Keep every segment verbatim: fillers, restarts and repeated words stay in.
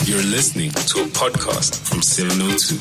You're listening to a podcast from seven oh two.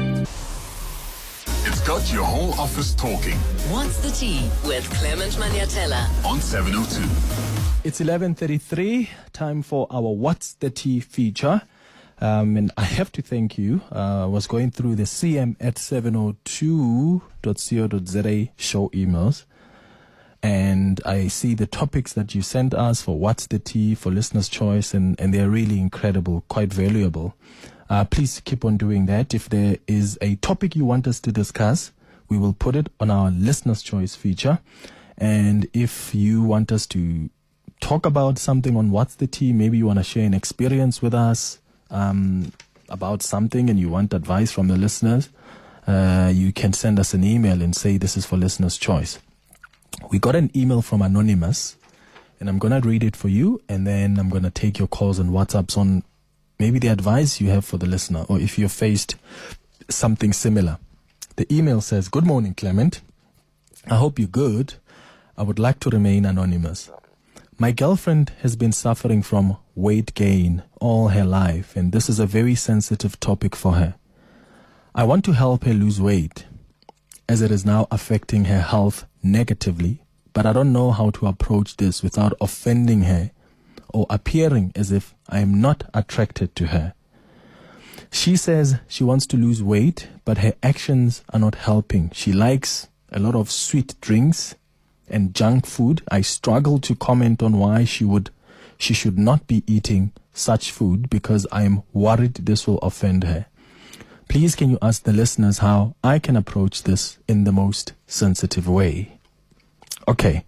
It's got your whole office talking. What's the Tea with Clement Maniatella On seven oh two. It's eleven thirty-three, time for our What's the Tea feature. Um, and I have to thank you. Uh, I was going through the C M at seven oh two dot co dot za show emails. And I see the topics that you sent us for What's the Tea, for Listener's Choice, and, and they're really incredible, quite valuable. Uh, please keep on doing that. If there is a topic you want us to discuss, we will put it on our Listener's Choice feature. And if you want us to talk about something on What's the Tea, maybe you want to share an experience with us um, about something and you want advice from the listeners, uh, you can send us an email and say this is for Listener's Choice. We got an email from Anonymous, and I'm going to read it for you, and then I'm going to take your calls and WhatsApps on maybe the advice you have for the listener, or if you've faced something similar. The email says, "Good morning, Clement. I hope you're good. I would like to remain anonymous. My girlfriend has been suffering from weight gain all her life, and this is a very sensitive topic for her. I want to help her lose weight, as it is now affecting her health negatively, but I don't know how to approach this without offending her or appearing as if I am not attracted to her. She says she wants to lose weight, but her actions are not helping. She likes a lot of sweet drinks and junk food. I struggle to comment on why she would, she should not be eating such food because I am worried this will offend her. Please, can you ask the listeners how I can approach this in the most sensitive way?" Okay.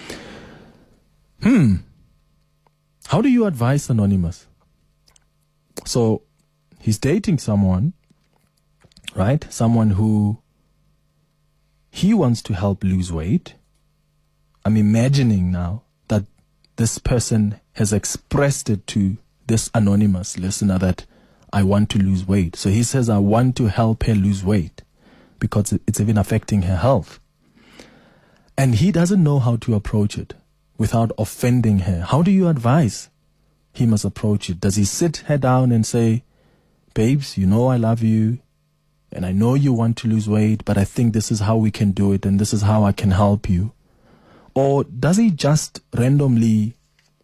Hmm. How do you advise Anonymous? So, he's dating someone, right? Someone who he wants to help lose weight. I'm imagining now that this person has expressed it to this anonymous listener that I want to lose weight. So he says, I want to help her lose weight because it's even affecting her health. And he doesn't know how to approach it without offending her. How do you advise he must approach it? Does he sit her down and say, babes, you know I love you and I know you want to lose weight, but I think this is how we can do it and this is how I can help you? Or does he just randomly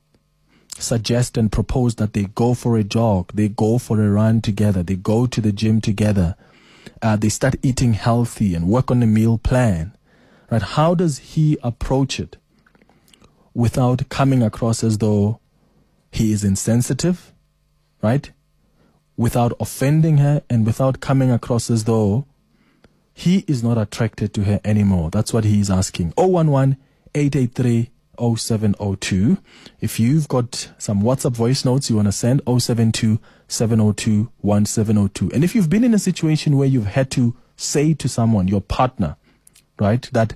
suggest and propose that they go for a jog, they go for a run together, they go to the gym together, uh, they start eating healthy and work on a meal plan, right? How does he approach it without coming across as though he is insensitive, right? Without offending her and without coming across as though he is not attracted to her anymore? That's what he is asking. oh one one, eight eight three, oh seven oh two. If you've got some WhatsApp voice notes you want to send, oh seven two, seven oh two, one seven oh two. And if you've been in a situation where you've had to say to someone, your partner, right, that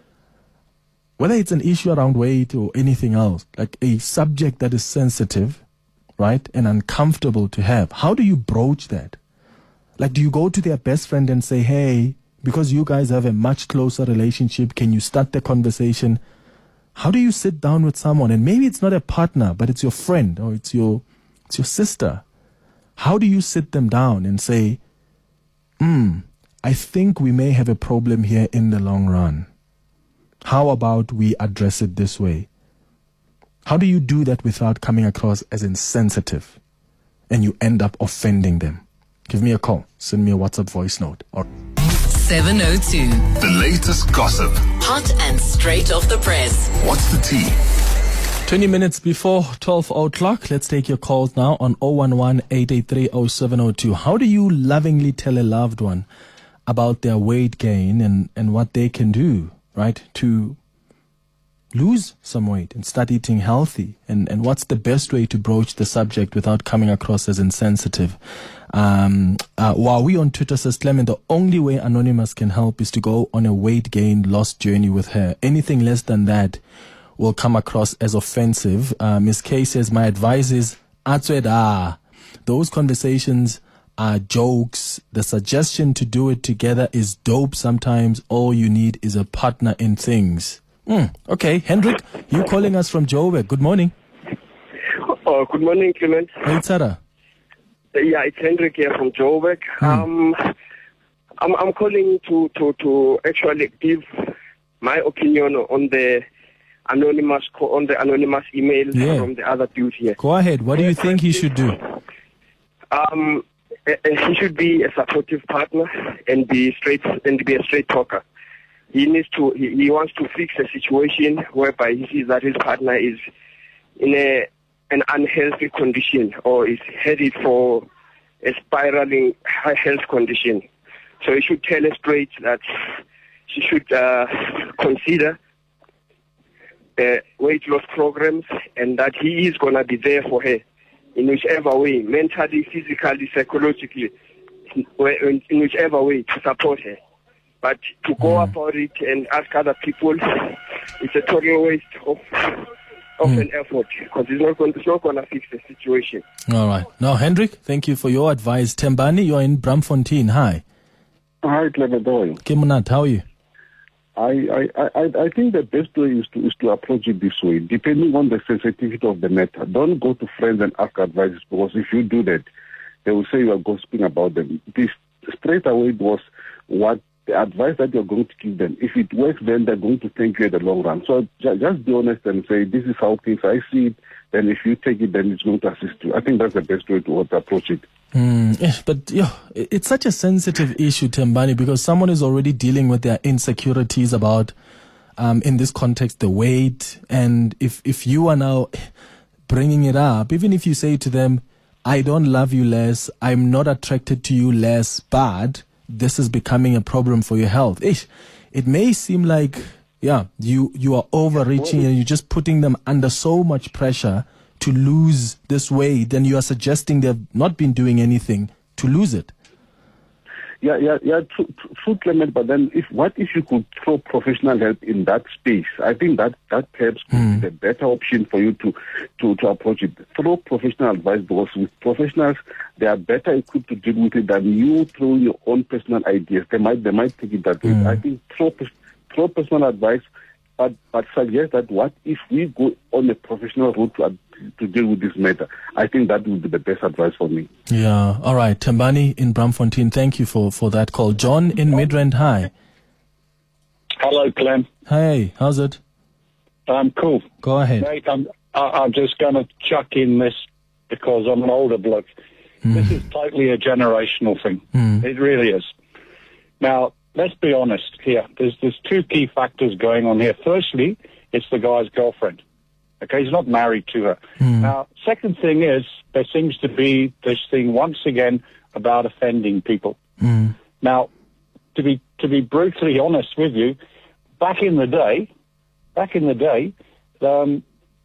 whether it's an issue around weight or anything else, like a subject that is sensitive, right, and uncomfortable to have, how do you broach that? Like, do you go to their best friend and say, hey, because you guys have a much closer relationship, can you start the conversation? How do you sit down with someone, and maybe it's not a partner, but it's your friend or it's your it's your sister? How do you sit them down and say, hmm, I think we may have a problem here in the long run. How about we address it this way? How do you do that without coming across as insensitive and you end up offending them? Give me a call. Send me a WhatsApp voice note. Or seven oh two. The latest gossip. Hot and straight off the press. What's the tea? twenty minutes before twelve o'clock. Let's take your calls now on oh one one, eight eight three, oh seven oh two. How do you lovingly tell a loved one about their weight gain and, and what they can do, right, to lose some weight and start eating healthy? And, and what's the best way to broach the subject without coming across as insensitive? Um, uh, while we on Twitter says, Clement, the only way Anonymous can help is to go on a weight gain loss journey with her. Anything less than that will come across as offensive. Uh, Miss K says, my advice is, Atsweda. Those conversations are jokes. The suggestion to do it together is dope. Sometimes all you need is a partner in things. Mm, okay, Hendrik, you calling us from Joburg. Good morning. Oh, good morning, Clement. Hey, Tara. Yeah, it's Hendrik here from Joburg. Hmm. Um, I'm, I'm calling to, to, to actually give my opinion on the anonymous co- on the anonymous email Yeah. from the other dude here. Go ahead. What do you think he should do? Um, uh, uh, he should be a supportive partner and be straight and be a straight talker. He needs to. He, he wants to fix a situation whereby he sees that his partner is in a an unhealthy condition or is headed for a spiraling high health condition. So he should tell her straight that she should uh, consider uh, weight loss programs and that he is going to be there for her in whichever way, mentally, physically, psychologically, in, in whichever way to support her. But to go Mm. about it and ask other people, it's a total waste of of Mm. an effort because it's not going it's not going to fix the situation. All right. Now, Hendrik, thank you for your advice. Tembani, you're in Bramfontein. Hi. Hi, Clever Doyle. Kimunat, how are you? I, I, I, I think the best way is to is to approach it this way, depending on the sensitivity of the matter. Don't go to friends and ask advice, because if you do that, they will say you are gossiping about them. This straight away was what the advice that you're going to give them. If it works, then they're going to thank you in the long run. So ju- just be honest and say, this is how things I see it. Then if you take it, then it's going to assist you. I think that's the best way to approach it. Mm, yeah, but yeah, it's such a sensitive issue, Tembani, because someone is already dealing with their insecurities about, um, in this context, the weight. And if, if you are now bringing it up, even if you say to them, I don't love you less, I'm not attracted to you less, but this is becoming a problem for your health. Ish, it may seem like, yeah, you, you are overreaching and you're just putting them under so much pressure to lose this weight, then you are suggesting they've not been doing anything to lose it. Yeah, yeah, yeah, true, true, Clement. But then, if what if you could throw professional help in that space? I think that that perhaps could Mm. be the better option for you to, to, to approach it. Throw professional advice, because with professionals, they are better equipped to deal with it than you throwing your own personal ideas. They might they might take it that way. Mm. I think throw throw personal advice, but but suggest that what if we go on a professional route to to deal with this matter. I think that would be the best advice for me. Yeah. All right. Tembani in Bramfontein, thank you for, for that call. John in Midrand, hi. Hello, Clem. Hey, how's it? Um, cool. Go ahead. Mate, I'm, I, I'm just going to chuck in this because I'm an older bloke. Mm. This is totally a generational thing. Mm. It really is. Now, let's be honest here. There's, there's two key factors going on here. Firstly, it's the guy's girlfriend. Okay, he's not married to her. Mm. Now, second thing is, there seems to be this thing once again about offending people. Mm. Now, to be to be brutally honest with you, back in the day, back in the day, um,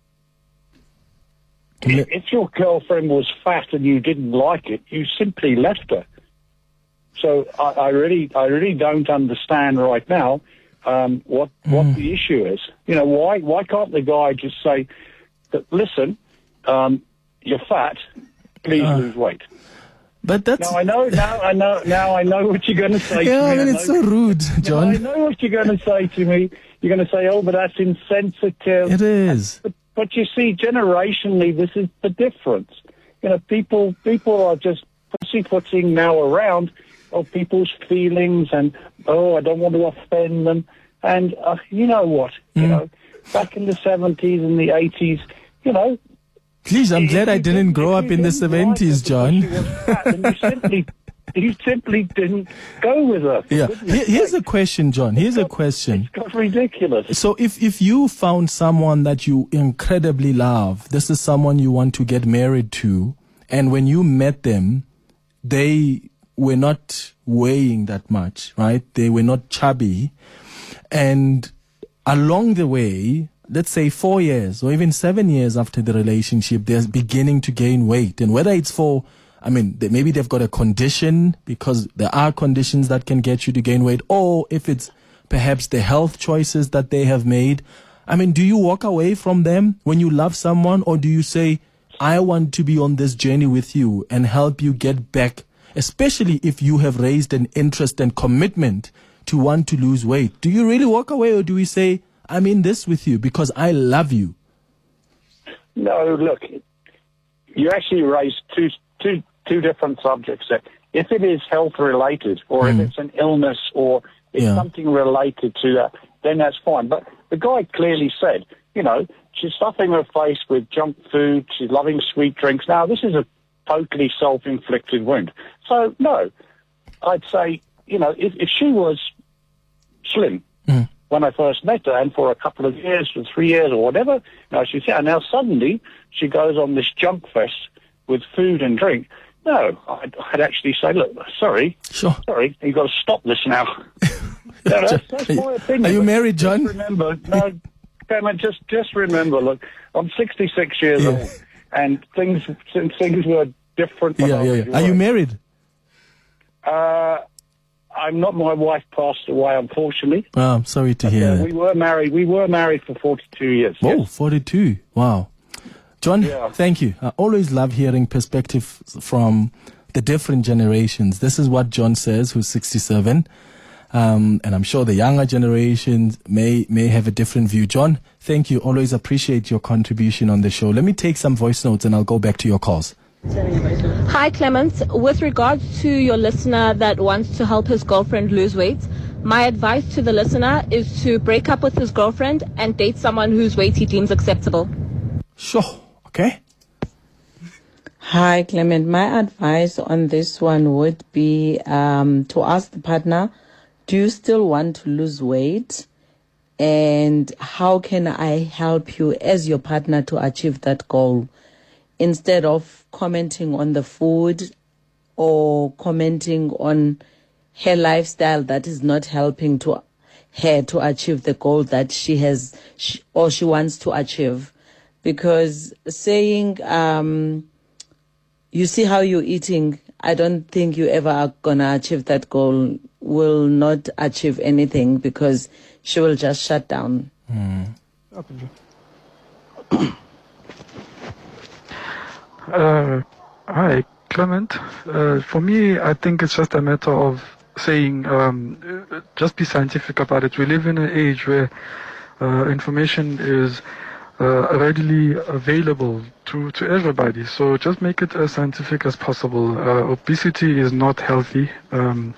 if, if your girlfriend was fat and you didn't like it, you simply left her. So I, I really, I really don't understand right now um, what what Mm. the issue is. You know, why why can't the guy just say, that, "Listen, um, you're fat. Please Uh. lose weight." But that's... Now I know, now I know, now I know what you're going to say. yeah, to I me. mean, it's know, so rude, now I John. know what you're going to say to me. You're going to say, "Oh, but that's insensitive." It is. But, but you see, generationally, this is the difference. You know, people people are just pussyfooting now around of people's feelings, and oh, I don't want to offend them. And uh, you know what? You Mm. know, back in the seventies and the eighties, you know. Please, I'm glad I you didn't grow if up you in the didn't like seventies, her John. because she was fat, then you simply, you simply didn't go with her. for Yeah. goodness Here- Here's a sake. question, John. Here's a It's got- question. It's got ridiculous. So if, if you found someone that you incredibly love, this is someone you want to get married to, and when you met them, they were not weighing that much, right? They were not chubby. And along the way, let's say four years or even seven years after the relationship, they're beginning to gain weight. And whether it's for, I mean, they, maybe they've got a condition, because there are conditions that can get you to gain weight, or if it's perhaps the health choices that they have made. I mean, do you walk away from them when you love someone, or do you say, I want to be on this journey with you and help you get back, especially if you have raised an interest and commitment to want to lose weight? Do you really walk away, or do we say, I'm in this with you because I love you? No, look, you actually raised two two two different subjects there. If it is health related, or Mm. if it's an illness, or it's Yeah. something related to that, then that's fine. But the guy clearly said, you know, she's stuffing her face with junk food, she's loving sweet drinks. Now, this is a totally self-inflicted wound. So, no, I'd say, you know, if, if she was slim Mm. when I first met her, and for a couple of years, for three years or whatever, you know, she's and now suddenly she goes on this junk fest with food and drink. No, I'd, I'd actually say, look, sorry, Sure. sorry, you've got to stop this now. No, that's, that's my opinion. Are you But married, just John? Remember, no, Clement, just just remember. Look, I'm sixty-six years Yeah. old, and things things were different. When Yeah, I yeah, was yeah. your Are you age. married? Uh, I'm not. My wife passed away, unfortunately. Oh, I'm sorry to hear Uh, that. we were married. We were married for forty-two years. Oh, yes. forty-two. Wow. John, Yeah. thank you. I always love hearing perspective from the different generations. This is what John says, who's sixty-seven. Um, and I'm sure the younger generations may, may have a different view. John, thank you. Always appreciate your contribution on the show. Let me take some voice notes and I'll go back to your calls. Hi, Clement. With regards to your listener that wants to help his girlfriend lose weight, my advice to the listener is to break up with his girlfriend and date someone whose weight he deems acceptable. Sure. Okay. Hi, Clement. My advice on this one would be um, to ask the partner, do you still want to lose weight? And how can I help you as your partner to achieve that goal? Instead of commenting on the food or commenting on her lifestyle that is not helping to her to achieve the goal that she has she, or she wants to achieve. Because saying, um, you see how you're eating, I don't think you ever are going to achieve that goal, will not achieve anything because she will just shut down. Mm. Uh, hi, Clement. Uh, for me, I think it's just a matter of saying, um, uh, just be scientific about it. We live in an age where uh, information is uh, readily available to, to everybody. So just make it as scientific as possible. Uh, obesity is not healthy. Um,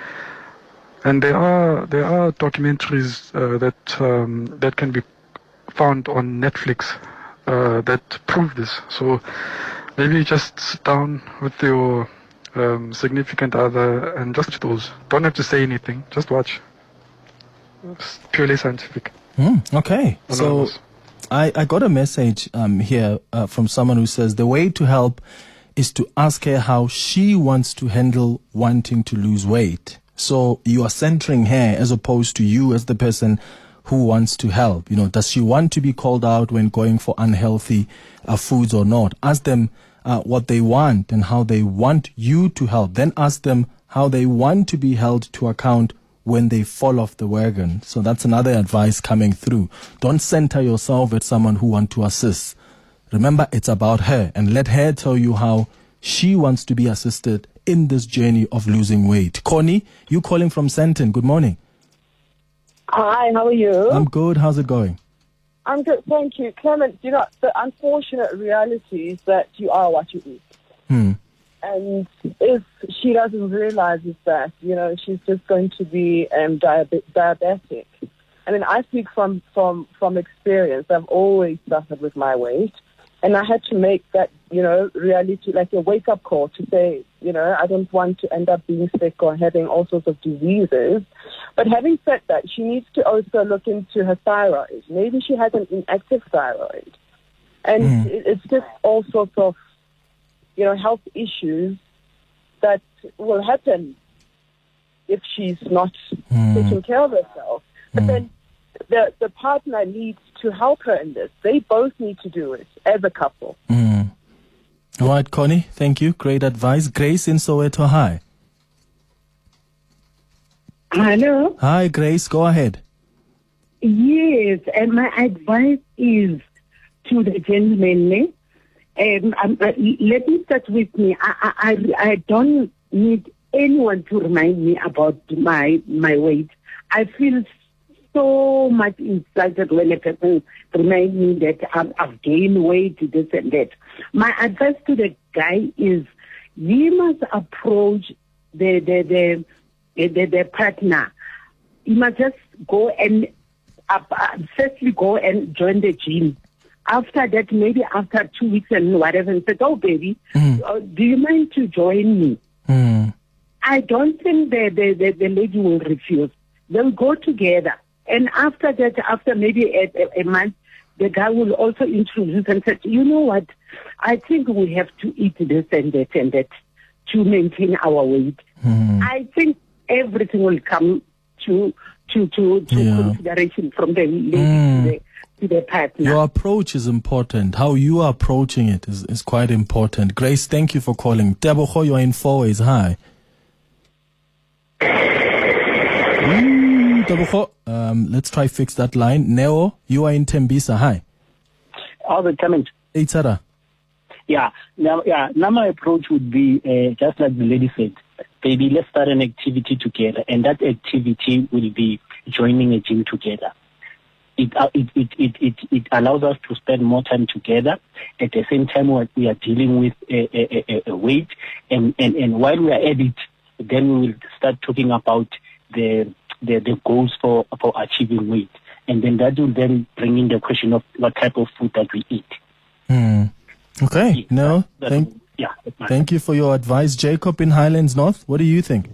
and there are there are documentaries uh, that um, that can be found on Netflix uh, that prove this. So maybe just sit down with your um, significant other and just watch those. Don't have to say anything. Just watch. It's purely scientific. Mm, okay. So Anonymous. I, I got a message um, here uh, from someone who says the way to help is to ask her how she wants to handle wanting to lose weight. So you are centering her as opposed to you as the person who wants to help. You know, does she want to be called out when going for unhealthy uh, foods or not? Ask them uh, what they want and how they want you to help. Then ask them how they want to be held to account when they fall off the wagon. So that's another advice coming through. Don't center yourself at someone who wants to assist. Remember, it's about her, and let her tell you how she wants to be assisted in this journey of losing weight. Connie, you calling from Sandton. Good morning. Hi, how are you? I'm good. How's it going? I'm good, thank you. Clement, you know, the unfortunate reality is that you are what you eat. Hmm. And if she doesn't realize that, you know, she's just going to be um, diabe- diabetic. I mean, I speak from, from, from experience. I've always suffered with my weight. And I had to make that, you know, reality, like a wake-up call to say, you know, I don't want to end up being sick or having all sorts of diseases. But having said that, she needs to also look into her thyroid. Maybe she has an inactive thyroid. And Mm. it- it's just all sorts of, you know, health issues that will happen if she's not Mm. taking care of herself. But Mm. then the the partner needs to help her in this. They both need to do it as a couple. Mm. All right, Connie, thank you. Great advice. Grace in Soweto, hi. Hello. Hi, Grace, go ahead. Yes, and my advice is to the gentleman. Um, um, uh, let me start with me. I, I, I I don't need anyone to remind me about my my weight. I feel so much insulted when a person reminds me that I've, I've gained weight, this and that. My advice to the guy is he must approach the the the the, the, the partner. He must just go and uh, firstly go and join the gym. After that, maybe after two weeks and whatever, and said, "Oh, baby, Mm. uh, do you mind to join me?" Mm. I don't think the, the, the, the lady will refuse. They'll go together. And after that, after maybe a, a, a month, the guy will also introduce and say, you know what, I think we have to eat this and that and that to maintain our weight. Mm. I think everything will come to to to, to Yeah. consideration from the lady Mm. to, the, to the partner. Your approach is important. How you are approaching it is, is quite important. Grace, thank you for calling. Tebogo, you're in four ways. Hi. Ooh, Tebogo. Um, let's try fix that line. Neo, you are in Tembisa. Hi. All the comment. Hey, Tara. Yeah. Now, yeah. Now my approach would be uh, just like the lady said, baby, let's start an activity together, and that activity will be joining a gym together. It, uh, it, it, it, it, it allows us to spend more time together. At the same time, we are, we are dealing with a, a, a, a weight, and, and, and while we are at it, then we will start talking about the, the, the goals for, for achieving weight. And then that will then bring in the question of what type of food that we eat. Hmm. Okay. No, That- thank, yeah. that's my- thank you for your advice. Jacob in Highlands North, what do you think?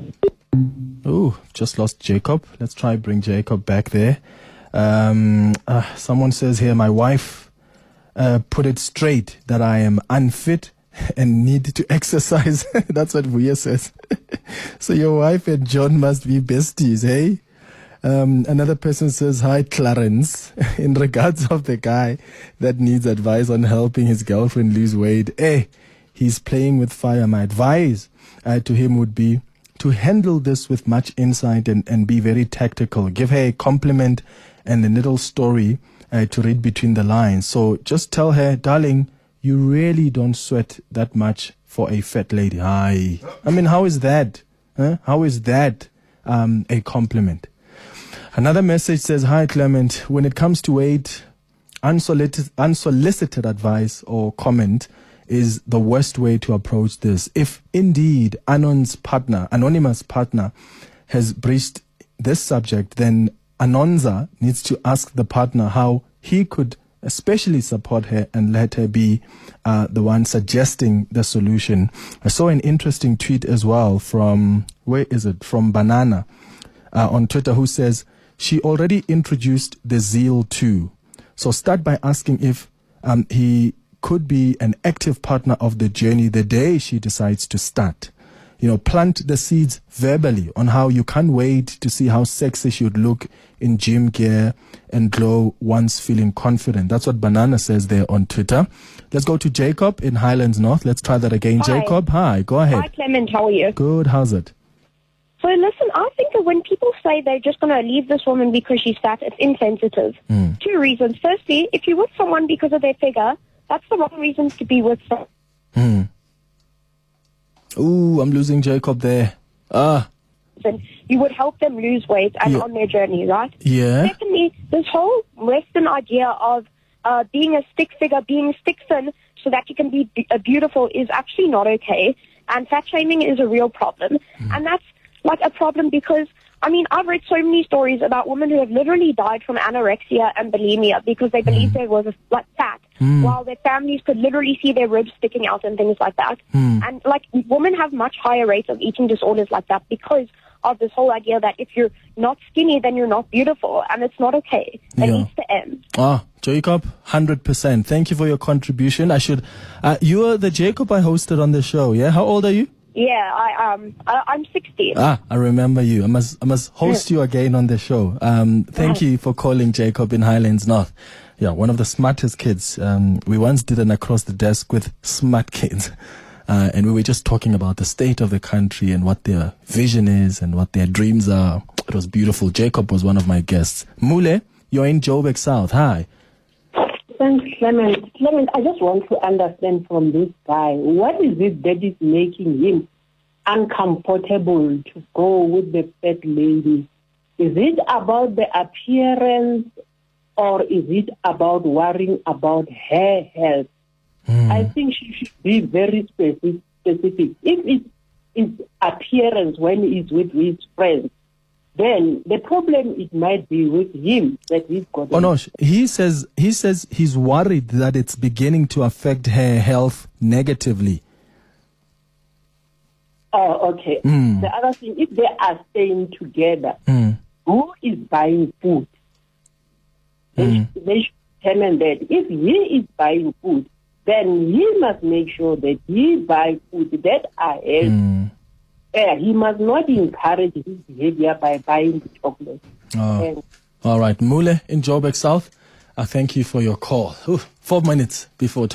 Oh, just lost Jacob. Let's try bring Jacob back there. Um, uh, someone says here, my wife uh, put it straight that I am unfit and need to exercise. That's what Vuya says. So your wife and John must be besties, hey? Um, another person says, hi, Clarence. In regards of the guy that needs advice on helping his girlfriend lose weight, eh, he's playing with fire. My advice uh, to him would be to handle this with much insight and, and be very tactical. Give her a compliment and a little story uh, to read between the lines. So just tell her, darling, you really don't sweat that much for a fat lady. Aye. I mean, how is that? Huh? How is that um, a compliment? Another message says, hi, Clement. When it comes to weight, unsolicited, unsolicited advice or comment is the worst way to approach this. If indeed Anon's partner, anonymous partner, has breached this subject, then Anonza needs to ask the partner how he could especially support her and let her be uh, the one suggesting the solution. I saw an interesting tweet as well from, where is it? From Banana uh, on Twitter, who says, she already introduced the zeal too. So start by asking if um, he could be an active partner of the journey the day she decides to start. You know, plant the seeds verbally on how you can't wait to see how sexy she would look in gym gear and glow once feeling confident. That's what Banana says there on Twitter. Let's go to Jacob in Highlands North. Let's try that again. Hi. Jacob, hi, go ahead. Hi, Clement. How are you? Good, how's it? So listen, I think that when people say they're just going to leave this woman because she's fat, it's insensitive. Mm. Two reasons. Firstly, if you're with someone because of their figure, that's the wrong reason to be with someone. Hmm. Ooh, I'm losing Jacob there. Ah, You would help them lose weight and Yeah. on their journey, right? yeah. Secondly, this whole Western idea of uh, being a stick figure, being stick thin so that you can be b- uh, beautiful is actually not okay. And fat shaming is a real problem. And that's like a problem because, I mean, I've read so many stories about women who have literally died from anorexia and bulimia because they believed they were like fat, Mm. while their families could literally see their ribs sticking out and things like that. Mm. And like women have much higher rates of eating disorders like that because of this whole idea that if you're not skinny, then you're not beautiful, and it's not okay. It Yeah. needs to end. Ah, Jacob, one hundred percent. Thank you for your contribution. I should, uh, you are the Jacob I hosted on the show, yeah? How old are you? Yeah, I um, I, I'm sixty. Ah, I remember you. I must, I must host you again on the show. Um, thank you for calling Jacob in Highlands North. Yeah, one of the smartest kids. Um, we once did an across the desk with smart kids. Uh, and we were just talking about the state of the country and what their vision is and what their dreams are. It was beautiful. Jacob was one of my guests. Mule, you're in Joburg South. Hi. Thanks, Clement. Clement, I just want to understand from this guy, what is it that is making him uncomfortable to go with the fat lady? Is it about the appearance or is it about worrying about her health? I think she should be very specific, specific. If it's his appearance when he's with his friends, then the problem it might be with him that he's got. Oh no, he says he says he's worried that it's beginning to affect her health negatively. Oh, okay. Mm. The other thing, if they are staying together, Mm. who is buying food? They, Mm. should, they should determine that. If he is buying food, then he must make sure that he buys food that are healthy. Mm. Uh, he must not encourage his behavior by buying the chocolate. Oh. And All right, Mule in Joburg South, I thank you for your call. Ooh, four minutes before